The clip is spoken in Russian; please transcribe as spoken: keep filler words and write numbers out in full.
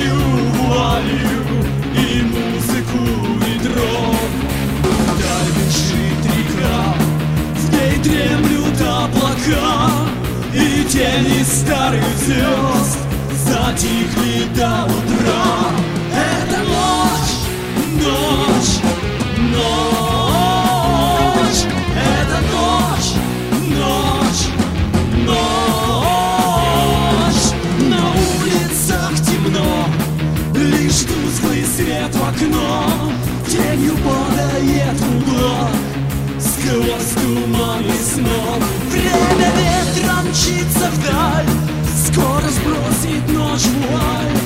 свою вуалью и музыку ведро. Вдаль бежит река, в ней дремлют облака, и тени старых звезд затихли до утра. Это ночь, ночь, ночь. Это ночь, ночь, ночь. На улицах темно, лишь тусклый свет в окно тенью падает в углах сквозь туман и снов. Время ветром мчится вдаль, скоро сбросит ночь вуаль.